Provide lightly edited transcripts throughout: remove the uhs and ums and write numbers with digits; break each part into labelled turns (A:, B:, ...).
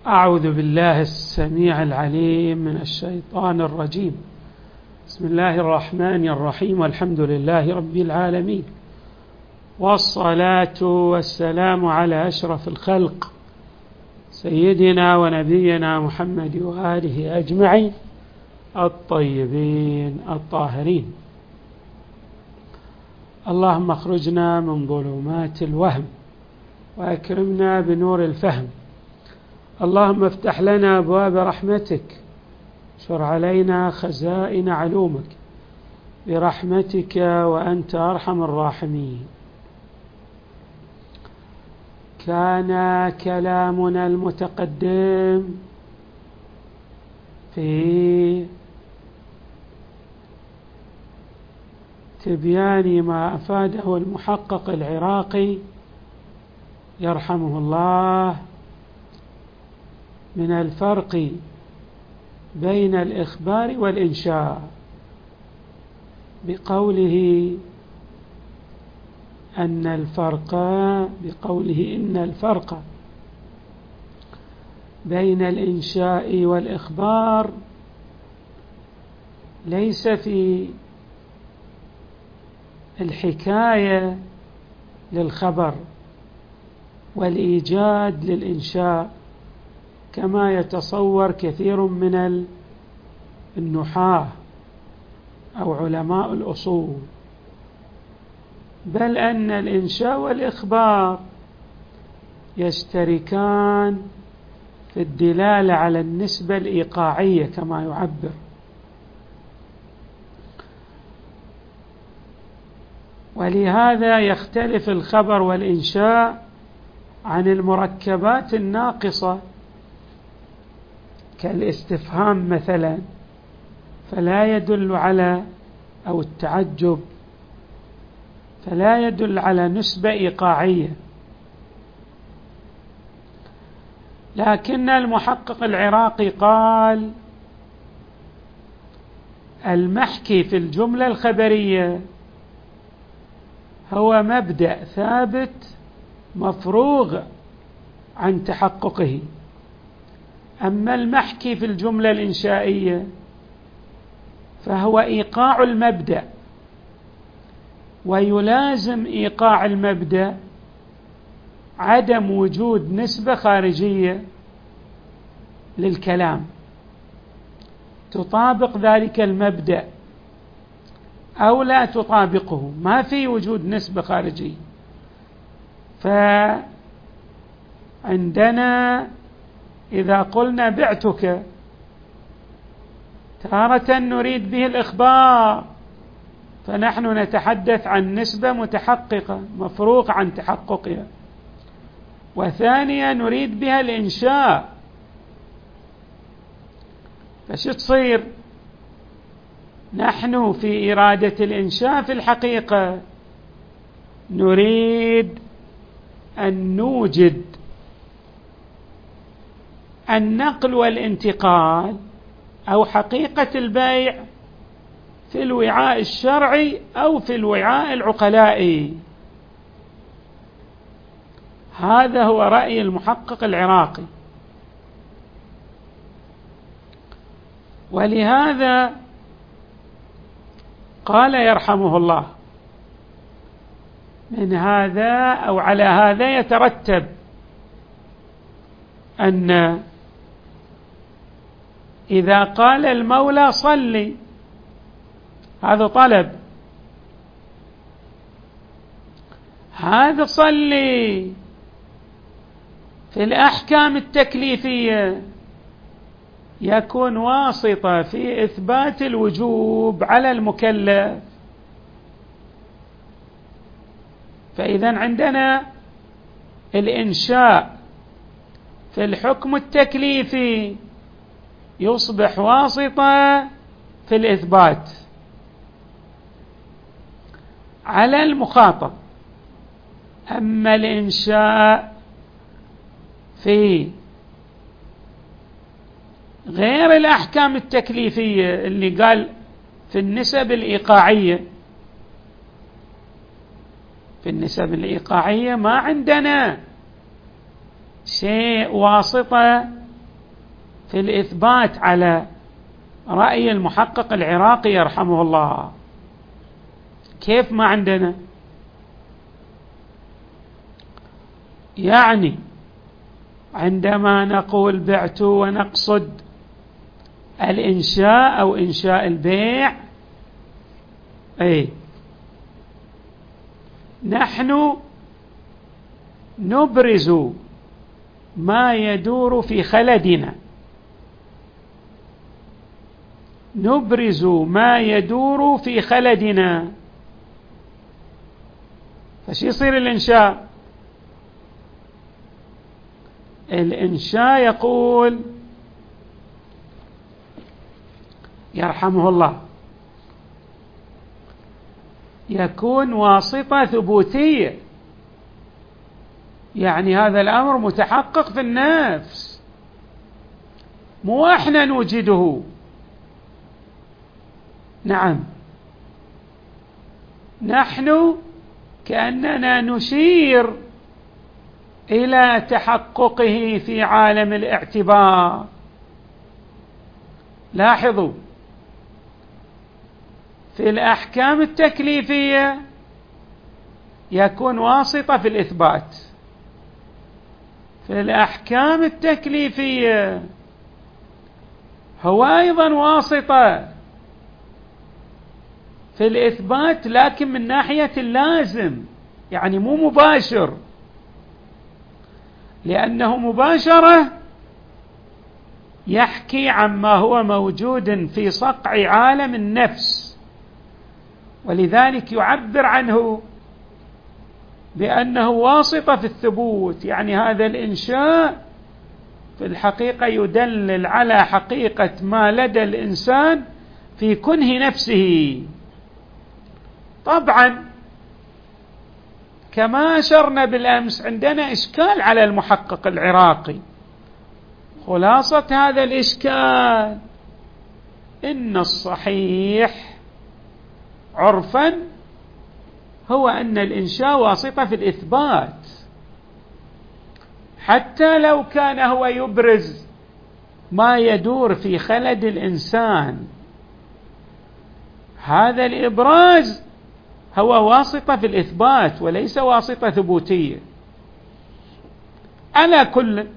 A: أعوذ بالله السميع العليم من الشيطان الرجيم. بسم الله الرحمن الرحيم، والحمد لله رب العالمين، والصلاة والسلام على أشرف الخلق سيدنا ونبينا محمد وآله أجمعين الطيبين الطاهرين. اللهم اخرجنا من ظلمات الوهم وأكرمنا بنور الفهم. اللهم افتح لنا أبواب رحمتك، شر علينا خزائن علومك برحمتك وأنت أرحم الراحمين. كان كلامنا المتقدم في تبيان ما أفاده المحقق العراقي يرحمه الله من الفرق بين الإخبار والإنشاء، بقوله إن الفرق بين الإنشاء والإخبار ليس في الحكاية للخبر والإيجاد للإنشاء كما يتصور كثير من النحاة أو علماء الأصول، بل أن الإنشاء والإخبار يشتركان في الدلالة على النسبة الإيقاعية كما يعبر، ولهذا يختلف الخبر والإنشاء عن المركبات الناقصة كالاستفهام مثلا، فلا يدل على أو التعجب فلا يدل على نسبة إيقاعية. لكن المحقق العراقي قال المحكي في الجملة الخبرية هو مبدأ ثابت مفروغ عن تحققه، أما المحكي في الجملة الإنشائية فهو إيقاع المبدأ، ويلازم إيقاع المبدأ عدم وجود نسبة خارجية للكلام تطابق ذلك المبدأ أو لا تطابقه، ما في وجود نسبة خارجية. فعندنا إذا قلنا بعتك تارة نريد به الإخبار، فنحن نتحدث عن نسبة متحققة مفروغ عن تحققها، وثانيا نريد بها الإنشاء. فشو تصير؟ نحن في إرادة الإنشاء في الحقيقة نريد أن نوجد النقل والانتقال أو حقيقة البيع في الوعاء الشرعي أو في الوعاء العقلائي. هذا هو رأي المحقق العراقي، ولهذا قال يرحمه الله من هذا أو على هذا يترتب أن إذا قال المولى صلي هذا طلب، هذا صلي في الأحكام التكليفية يكون واسطة في إثبات الوجوب على المكلف. فإذا عندنا الإنشاء في الحكم التكليفي يصبح واسطة في الإثبات على المخاطب، أما الإنشاء في غير الأحكام التكليفية اللي قال في النسب الإيقاعية، في النسب الإيقاعية ما عندنا شيء واسطة في الإثبات على رأي المحقق العراقي يرحمه الله. كيف ما عندنا؟ يعني عندما نقول بعت ونقصد الإنشاء أو إنشاء البيع، نحن نبرز ما يدور في خلدنا، نبرز ما يدور في خلدنا. فش يصير الإنشاء؟ الإنشاء يقول يرحمه الله يكون واسطة ثبوتية، يعني هذا الأمر متحقق في النفس، مو احنا نوجده. نعم، نحن كأننا نشير إلى تحققه في عالم الاعتبار. لاحظوا، في الأحكام التكليفية يكون واسطة في الإثبات، في الأحكام التكليفية هو أيضا واسطة في الإثبات، لكن من ناحية اللازم، يعني مو مباشر، لأنه مباشرة يحكي عما هو موجود في صقع عالم النفس، ولذلك يعبر عنه بأنه واسطة في الثبوت. يعني هذا الإنشاء في الحقيقة يدلل على حقيقة ما لدى الإنسان في كنه نفسه. طبعا كما أشرنا بالأمس عندنا إشكال على المحقق العراقي. خلاصة هذا الإشكال إن الصحيح عرفا هو أن الإنشاء واسطة في الإثبات، حتى لو كان هو يبرز ما يدور في خلد الإنسان، هذا الإبراز هو واسطة في الإثبات وليس واسطة ثبوتية. على كل،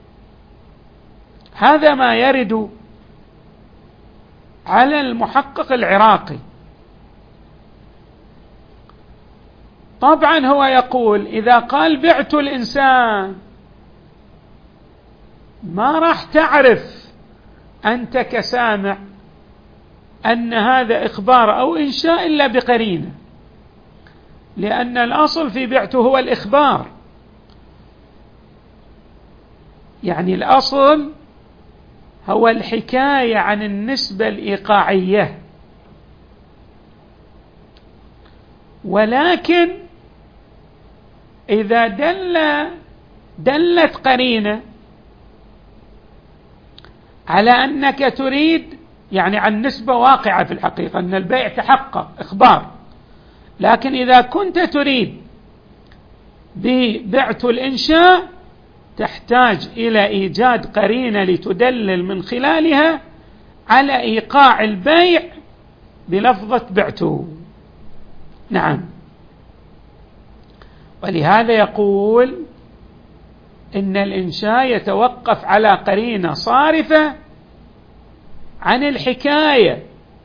A: هذا ما يرد على المحقق العراقي. طبعا هو يقول إذا قال بعت الإنسان، ما راح تعرف أنت كسامع أن هذا إخبار أو إنشاء إلا بقرينة، لأن الأصل في بعته هو الإخبار. يعني الأصل هو الحكاية عن النسبة الإيقاعية، ولكن إذا دلت قرينة على أنك تريد، يعني عن نسبة واقعة في الحقيقة أن البيع تحقق، إخبار، لكن إذا كنت تريد ببعت الإنشاء تحتاج إلى إيجاد قرينة لتدلل من خلالها على إيقاع البيع بلفظة بعته. نعم، ولهذا يقول إن الإنشاء يتوقف على قرينة صارفة عن الحكاية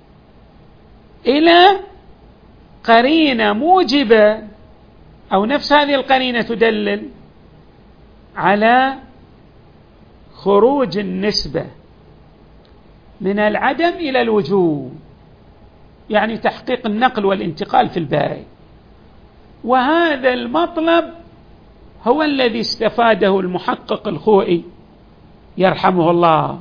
A: إلى قرينة موجبة، أو نفس هذه القرينة تدلل على خروج النسبة من العدم إلى الوجود، يعني تحقيق النقل والانتقال في البيع. وهذا المطلب هو الذي استفاده المحقق الخوئي يرحمه الله.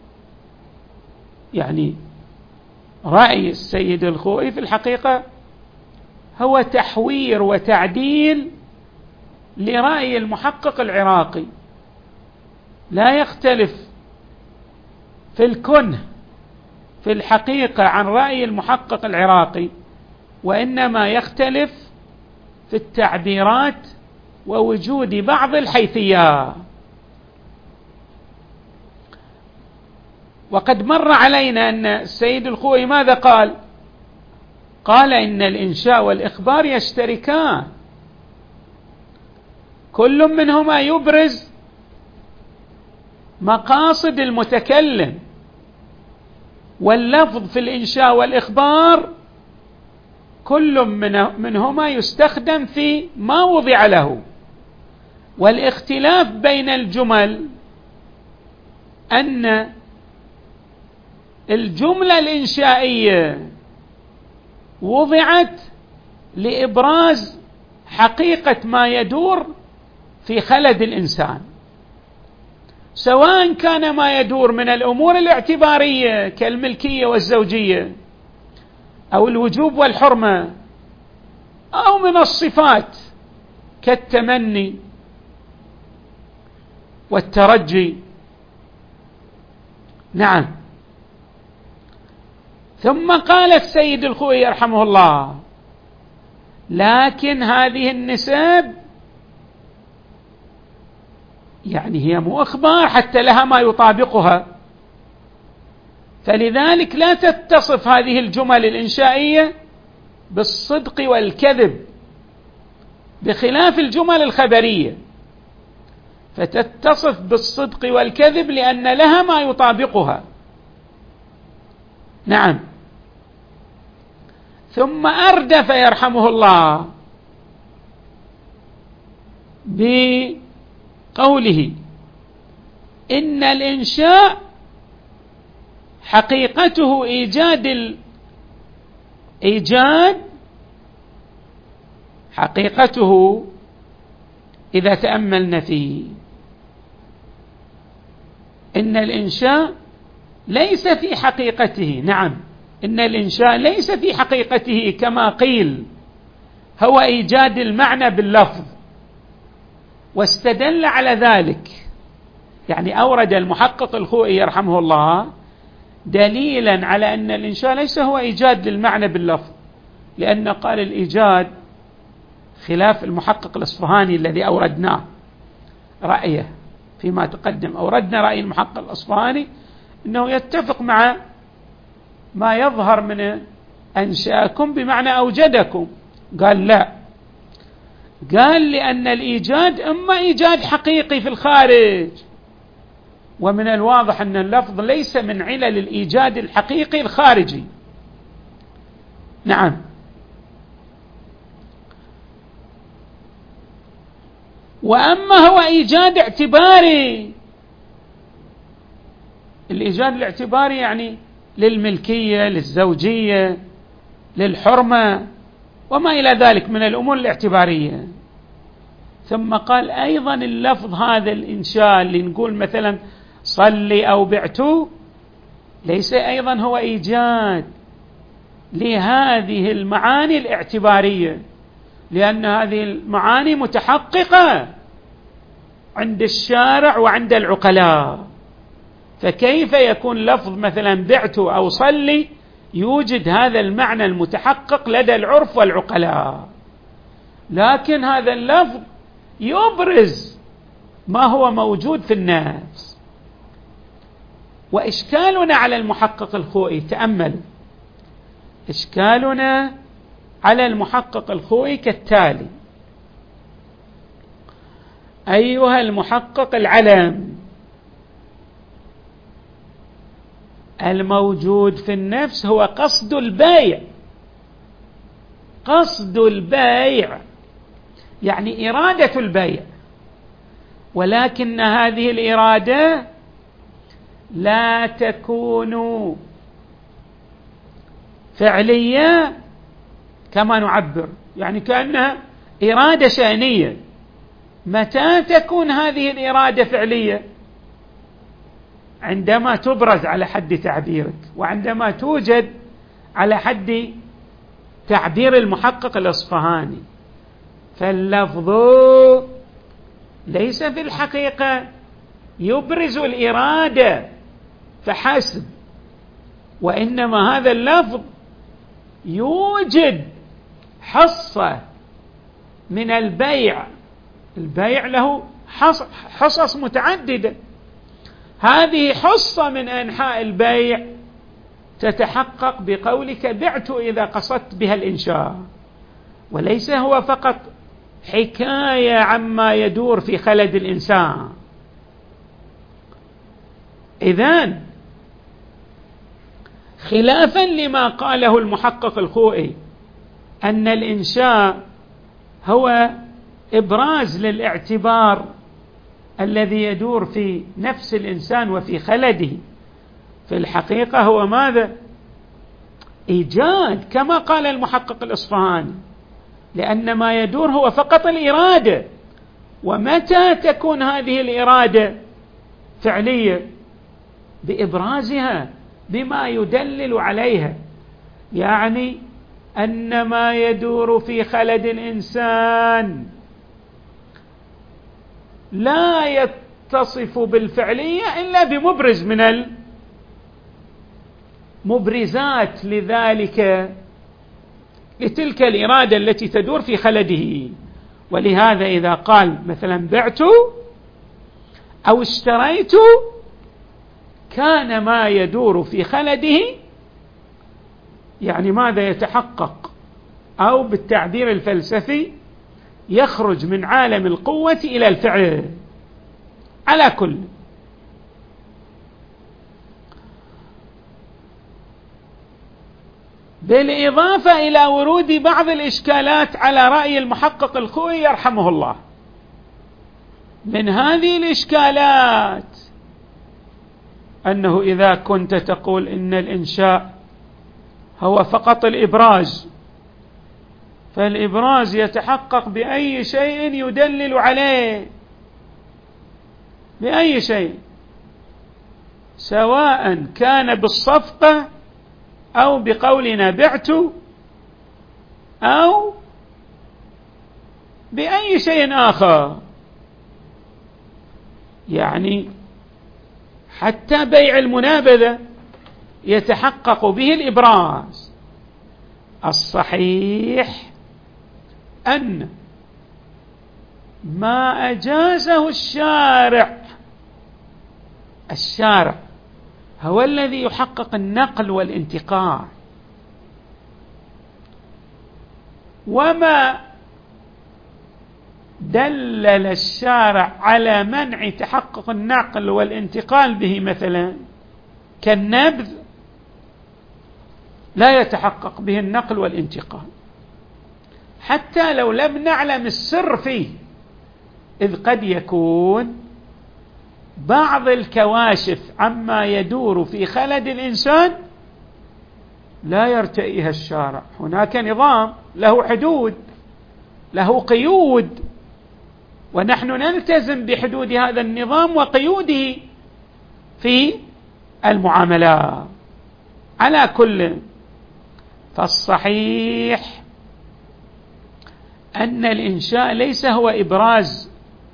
A: يعني رأي السيد الخوئي في الحقيقة هو تحوير وتعديل لرأي المحقق العراقي، لا يختلف في الكنه في الحقيقة عن رأي المحقق العراقي، وإنما يختلف في التعبيرات ووجود بعض الحيثيات. وقد مر علينا أن السيد الخوئي ماذا قال؟ قال إن الإنشاء والإخبار يشتركان، كل منهما يبرز مقاصد المتكلم، واللفظ في الإنشاء والإخبار كل منهما يستخدم في ما وضع له. والاختلاف بين الجمل أن الجملة الإنشائية وضعت لإبراز حقيقة ما يدور في خلد الإنسان، سواء كان ما يدور من الأمور الاعتبارية كالملكية والزوجية أو الوجوب والحرمة، أو من الصفات كالتمني والترجي. نعم. ثم قال السيد الخوئي رحمه الله: لكن هذه النسب يعني هي مو إخبار حتى لها ما يطابقها، فلذلك لا تتصف هذه الجمل الإنشائية بالصدق والكذب، بخلاف الجمل الخبرية فتتصف بالصدق والكذب لأن لها ما يطابقها. نعم. ثم أردف يرحمه الله بقوله: إن الإنشاء حقيقته إيجاد حقيقته إذا تأملنا فيه إن الإنشاء ليس في حقيقته، نعم، إن الإنشاء ليس في حقيقته كما قيل هو إيجاد المعنى باللفظ، واستدل على ذلك، يعني أورد المحقق الخوئي يرحمه الله دليلا على أن الإنشاء ليس هو إيجاد للمعنى باللفظ، لأن قال الإيجاد خلاف المحقق الأصفهاني الذي أوردناه رأيه فيما تقدم. أوردنا رأي المحقق الأصفهاني أنه يتفق مع ما يظهر من أنشأكم بمعنى أوجدكم. قال لا، قال لأن الإيجاد إما إيجاد حقيقي في الخارج، ومن الواضح أن اللفظ ليس من علل الإيجاد الحقيقي الخارجي. نعم. وأما هو إيجاد اعتباري، الإيجاد الاعتباري يعني للملكية، للزوجية، للحرمة وما إلى ذلك من الأمور الاعتبارية. ثم قال أيضا اللفظ هذا الإنشاء اللي نقول مثلا صلي أو بعتو ليس أيضا هو إيجاد لهذه المعاني الاعتبارية، لأن هذه المعاني متحققة عند الشارع وعند العقلاء، فكيف يكون لفظ مثلا بعتو أو صلي يوجد هذا المعنى المتحقق لدى العرف والعقلاء؟ لكن هذا اللفظ يبرز ما هو موجود في النفس. وإشكالنا على المحقق الخوئي، تأمل، إشكالنا على المحقق الخوئي كالتالي: أيها المحقق العلم، الموجود في النفس هو قصد البيع، قصد البيع يعني إرادة البيع، ولكن هذه الإرادة لا تكون فعلية كما نعبر، يعني كأنها إرادة شأنية. متى تكون هذه الإرادة فعلية؟ عندما تبرز على حد تعبيرك، وعندما توجد على حد تعبير المحقق الأصفهاني. فاللفظ ليس في الحقيقة يبرز الإرادة فحسب، وإنما هذا اللفظ يوجد حصة من البيع. البيع له حصص متعددة، هذه حصة من أنحاء البيع تتحقق بقولك بعت إذا قصدت بها الإنشاء، وليس هو فقط حكاية عما يدور في خلد الإنسان. إذن خلافا لما قاله المحقق الخوئي أن الإنشاء هو إبراز للاعتبار الذي يدور في نفس الإنسان وفي خلده، في الحقيقة هو ماذا؟ إيجاد، كما قال المحقق الإصفهاني، لأن ما يدور هو فقط الإرادة. ومتى تكون هذه الإرادة فعلية؟ بإبرازها بما يدلل عليها، يعني أن ما يدور في خلد الإنسان لا يتصف بالفعلية إلا بمبرز من المبرزات لذلك، لتلك الإرادة التي تدور في خلده. ولهذا إذا قال مثلا بعت أو اشتريت، كان ما يدور في خلده يعني ماذا يتحقق، أو بالتعبير الفلسفي يخرج من عالم القوة إلى الفعل. على كل، بالإضافة إلى ورود بعض الإشكالات على رأي المحقق الخوئي يرحمه الله. من هذه الإشكالات أنه إذا كنت تقول إن الإنشاء هو فقط الإبراز، فالإبراز يتحقق بأي شيء يدلل عليه، بأي شيء، سواء كان بالصفقة أو بقولنا بعت أو بأي شيء آخر. يعني حتى بيع المنابذة يتحقق به الإبراز. الصحيح أن ما أجازه الشارع هو الذي يحقق النقل والانتقال، وما دلل الشارع على منع تحقق النقل والانتقال به مثلا كالنبذ لا يتحقق به النقل والانتقال، حتى لو لم نعلم السر فيه، إذ قد يكون بعض الكواشف عما يدور في خلد الإنسان لا يرتئيها الشارع. هناك نظام له حدود، له قيود، ونحن نلتزم بحدود هذا النظام وقيوده في المعاملات. على كل، فالصحيح أن الإنشاء ليس هو إبراز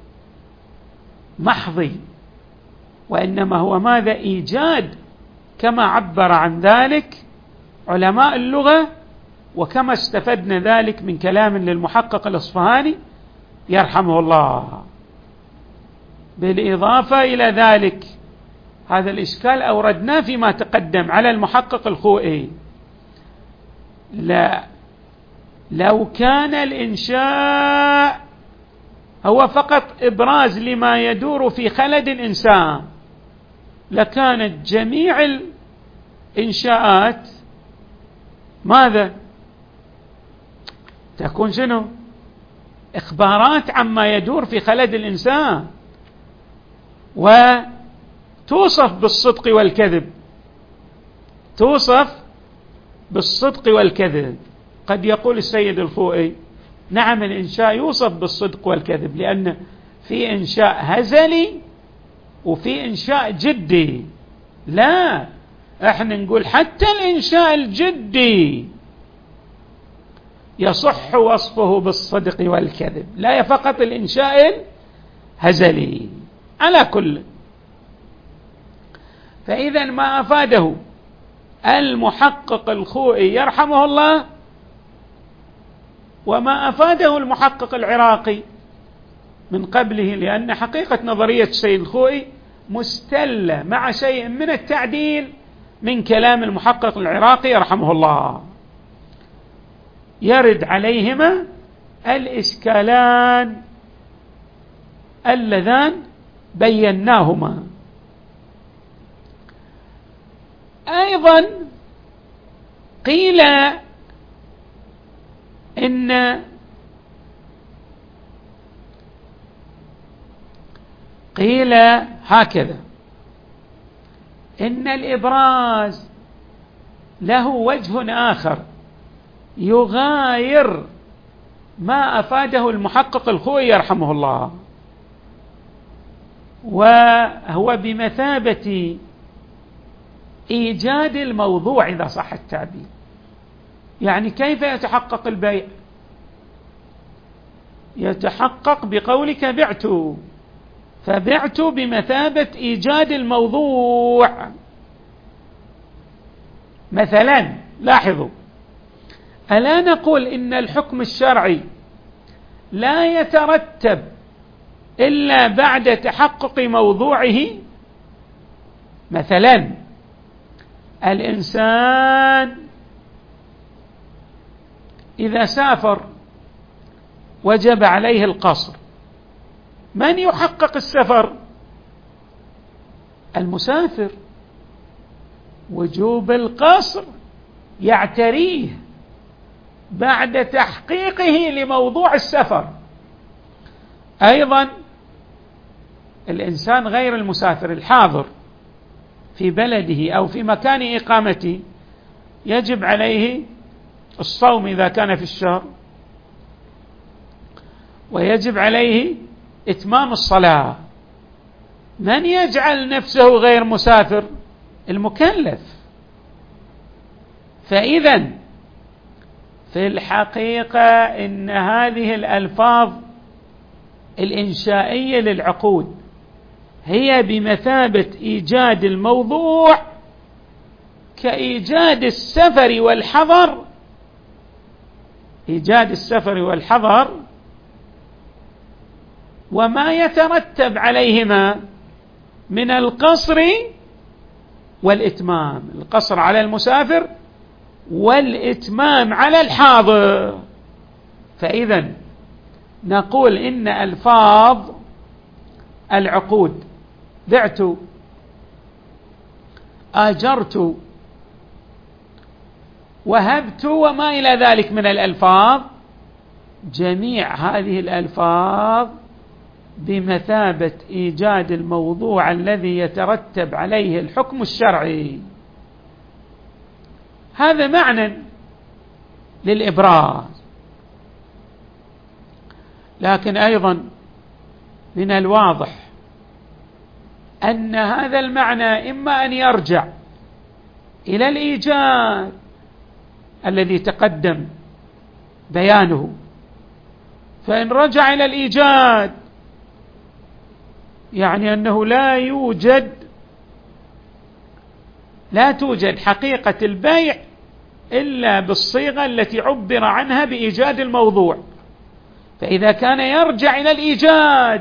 A: محضي، وإنما هو ماذا؟ إيجاد، كما عبر عن ذلك علماء اللغة، وكما استفدنا ذلك من كلام للمحقق الإصفهاني يرحمه الله. بالإضافة إلى ذلك هذا الإشكال أوردناه فيما تقدم على المحقق الخوئي. لا، لو كان الإنشاء هو فقط إبراز لما يدور في خلد الإنسان، لكانت جميع الإنشاءات ماذا؟ تكون شنو؟ إخبارات عما يدور في خلد الإنسان، وتوصف بالصدق والكذب، توصف بالصدق والكذب. قد يقول السيد الخوئي نعم الإنشاء يوصف بالصدق والكذب، لأن في إنشاء هزلي وفي إنشاء جدي. لا، احنا نقول حتى الإنشاء الجدي يصح وصفه بالصدق والكذب، لا فقط الإنشاء الهزلي. على كل، فإذا ما أفاده المحقق الخوئي يرحمه الله وما أفاده المحقق العراقي من قبله، لأن حقيقة نظرية السيد الخوئي مستلة مع شيء من التعديل من كلام المحقق العراقي رحمه الله. يرد عليهما الإشكالان اللذان بيناهما. أيضا قيل هكذا إن الإبراز له وجه آخر يغاير ما أفاده المحقق الخوئي رحمه الله، وهو بمثابة إيجاد الموضوع إذا صح التعبير. يعني كيف يتحقق البيع؟ يتحقق بقولك بعت، فبعت بمثابة إيجاد الموضوع. مثلا لاحظوا، ألا نقول إن الحكم الشرعي لا يترتب إلا بعد تحقق موضوعه؟ مثلا الإنسان إذا سافر وجب عليه القصر، من يحقق السفر؟ المسافر. وجوب القصر يعتريه بعد تحقيقه لموضوع السفر. أيضا الإنسان غير المسافر الحاضر في بلده أو في مكان إقامته يجب عليه الصوم إذا كان في الشهر، ويجب عليه إتمام الصلاة. من يجعل نفسه غير مسافر؟ المكلف. فإذا في الحقيقة إن هذه الألفاظ الإنشائية للعقود هي بمثابة إيجاد الموضوع كإيجاد السفر والحضر. إيجاد السفر والحضر وما يترتب عليهما من القصر والإتمام، القصر على المسافر والإتمام على الحاضر. فإذا نقول إن ألفاظ العقود بعت، آجرت، وهبت وما إلى ذلك من الألفاظ، جميع هذه الألفاظ بمثابة إيجاد الموضوع الذي يترتب عليه الحكم الشرعي. هذا معنى للإبراز. لكن أيضا من الواضح أن هذا المعنى إما أن يرجع إلى الإيجاد الذي تقدم بيانه، فإن رجع إلى الإيجاد يعني أنه لا توجد حقيقة البيع إلا بالصيغة التي عبر عنها بإيجاد الموضوع. فإذا كان يرجع إلى الإيجاد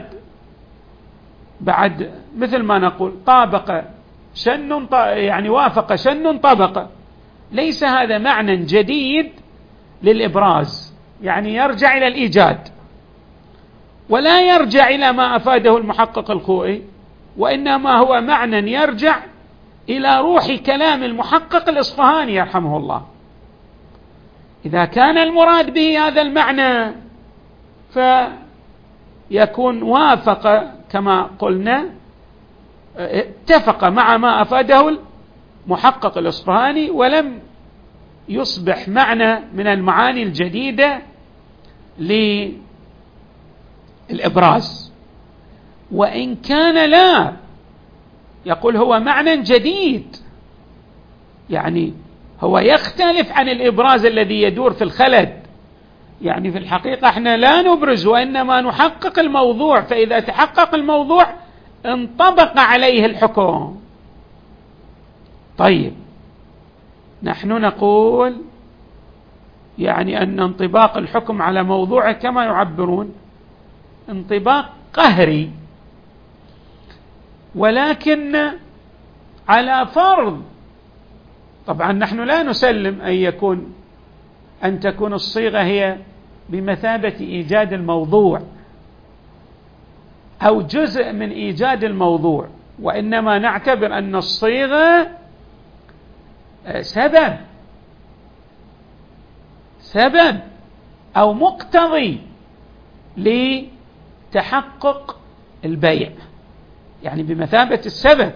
A: بعد مثل ما نقول طابق شن، يعني وافق شن طبق، ليس هذا معنى جديد للإبراز، يعني يرجع إلى الإيجاد ولا يرجع إلى ما أفاده المحقق الخوئي، وإنما هو معنى يرجع إلى روح كلام المحقق الإصفهاني يرحمه الله. إذا كان المراد به هذا المعنى فيكون وافق كما قلنا، اتفق مع ما أفاده المحقق الإصفهاني، ولم يصبح معنى من المعاني الجديدة للإبراز. وإن كان لا، يقول هو معنى جديد، يعني هو يختلف عن الإبراز الذي يدور في الخلد. يعني في الحقيقة احنا لا نبرز وإنما نحقق الموضوع، فإذا تحقق الموضوع انطبق عليه الحكم. طيب نحن نقول يعني أن انطباق الحكم على موضوعه كما يعبرون انطباق قهري، ولكن على فرض، طبعا نحن لا نسلم أن تكون الصيغة هي بمثابة إيجاد الموضوع أو جزء من إيجاد الموضوع، وإنما نعتبر أن الصيغة سبب أو مقتضي لتحقق البيع، يعني بمثابة السبب.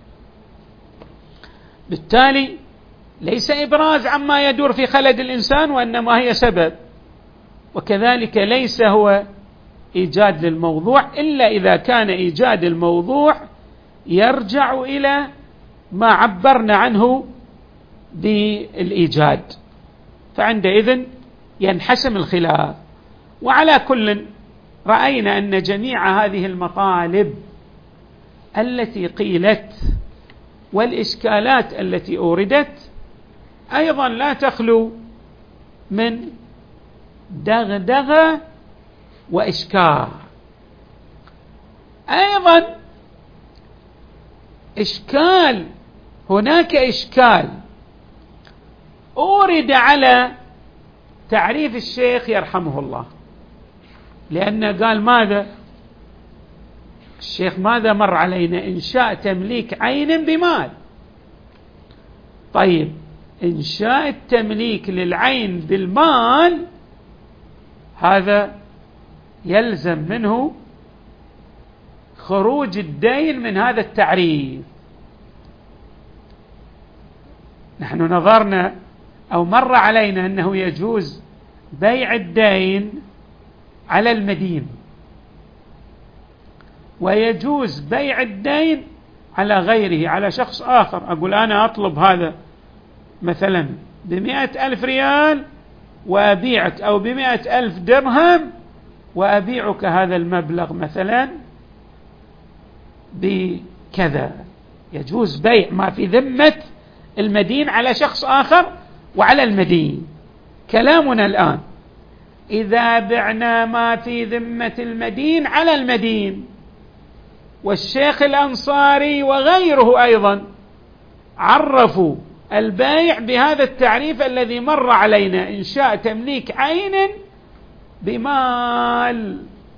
A: بالتالي ليس إبراز عما يدور في خلد الإنسان، وإنما هي سبب. وكذلك ليس هو إيجاد للموضوع إلا إذا كان إيجاد الموضوع يرجع إلى ما عبرنا عنه بالإيجاد، فعندئذ ينحسم الخلاف. وعلى كل رأينا أن جميع هذه المطالب التي قيلت والإشكالات التي أوردت أيضا لا تخلو من دغدغة وإشكال. أيضا هناك إشكال أورد على تعريف الشيخ يرحمه الله، لأنه قال ماذا؟ الشيخ ماذا مر علينا؟ إنشاء تمليك عين بمال. طيب، إنشاء التمليك للعين بالمال هذا يلزم منه خروج الدين من هذا التعريف. نحن نظرنا أو مر علينا أنه يجوز بيع الدين على المدين، ويجوز بيع الدين على غيره، على شخص آخر. أقول أنا أطلب هذا مثلا ب100,000 ريال وأبيعك، أو ب100,000 درهم وأبيعك هذا المبلغ مثلا بكذا. يجوز بيع ما في ذمة المدين على شخص آخر وعلى المدين. كلامنا الآن إذا بعنا ما في ذمة المدين على المدين، والشيخ الأنصاري وغيره أيضا عرفوا البيع بهذا التعريف الذي مر علينا: إنشاء تمليك عين بمال.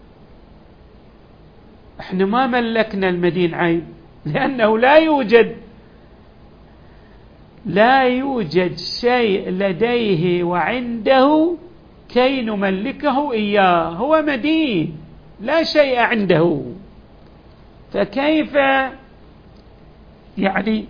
A: احنا ما ملكنا المدين عين، لأنه لا يوجد شيء لديه وعنده كي نملكه إياه، هو مدين لا شيء عنده. فكيف يعني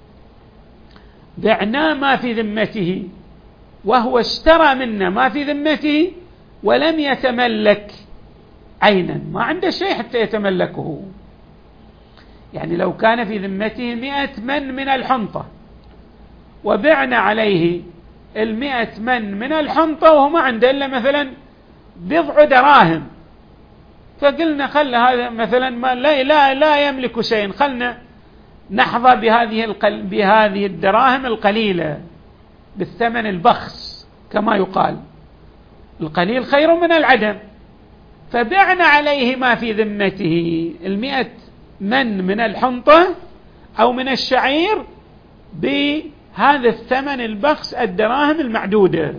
A: بعناه ما في ذمته وهو اشترى منا ما في ذمته ولم يتملك عينا، ما عنده شيء حتى يتملكه. يعني لو كان في ذمته 100 من الحنطة وبعنا عليه 100 من الحنطة وهو ما عنده إلا مثلا بضع دراهم، فقلنا خل هذا مثلا ما لا يملك شيء، خلنا نحظى بهذه الدراهم القليلة بالثمن البخس كما يقال، القليل خير من العدم. فبعنا عليه ما في ذمته 100 من الحنطة أو من الشعير بهذا الثمن البخس الدراهم المعدودة،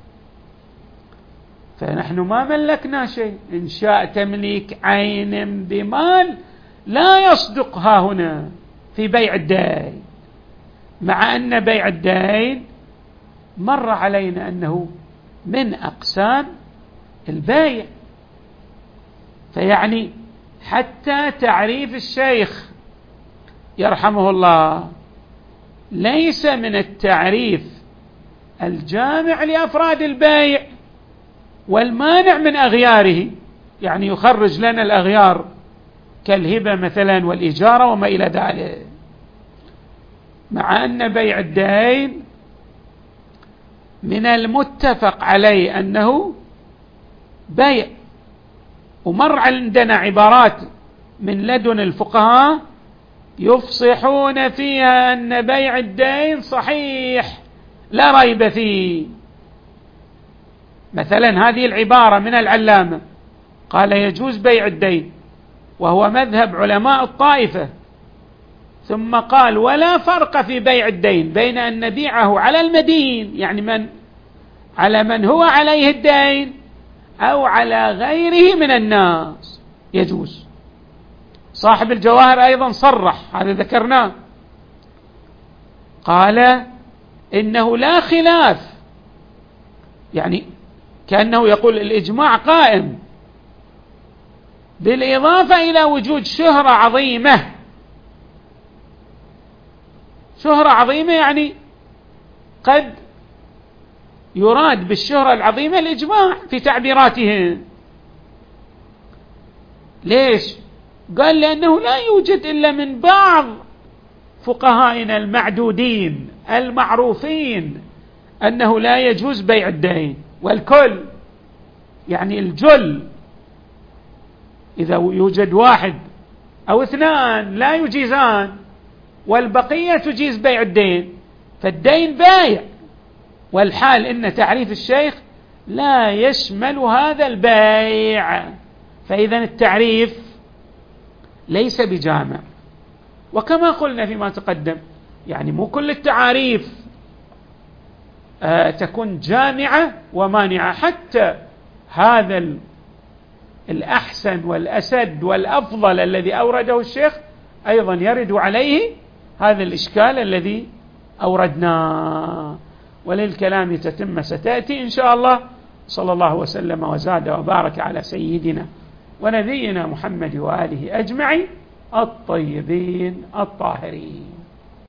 A: فنحن ما ملكنا شيء. إنشاء تمليك عين بمال لا يصدقها هنا في بيع الدين، مع أن بيع الدين مر علينا أنه من أقسام البيع. فيعني حتى تعريف الشيخ يرحمه الله ليس من التعريف الجامع لأفراد البيع والمانع من أغياره، يعني يخرج لنا الأغيار كالهبة مثلا والإجارة وما إلى ذلك، مع أن بيع الدين من المتفق عليه أنه بيع. ومر عندنا عبارات من لدن الفقهاء يفصحون فيها أن بيع الدين صحيح لا ريب فيه. مثلا هذه العبارة من العلامة قال: يجوز بيع الدين، وهو مذهب علماء الطائفة ثم قال ولا فرق في بيع الدين بين أن نبيعه على المدين، يعني على من هو عليه الدين، أو على غيره من الناس، يجوز. صاحب الجواهر أيضا صرح، هذا ذكرناه، قال إنه لا خلاف، يعني كأنه يقول الإجماع قائم، بالإضافة إلى وجود شهرة عظيمة. شهرة عظيمة يعني قد يراد بالشهرة العظيمة الإجماع في تعبيراته. ليش؟ قال لأنه لا يوجد إلا من بعض فقهائنا المعدودين المعروفين أنه لا يجوز بيع الدين، والكل يعني الجل، إذا يوجد واحد أو اثنان لا يجيزان والبقية تجيز بيع الدين، فالدين بايع. والحال إن تعريف الشيخ لا يشمل هذا البيع، فإذا التعريف ليس بجامع. وكما قلنا فيما تقدم، يعني مو كل التعاريف تكون جامعة ومانعة، حتى هذا الأحسن والأسد والأفضل الذي أورده الشيخ أيضا يرد عليه هذا الإشكال الذي أوردناه. وللكلام تتم ستأتي إن شاء الله. صلى الله وسلم وزاد وبارك على سيدنا ونبينا محمد وآله أجمعين الطيبين الطاهرين.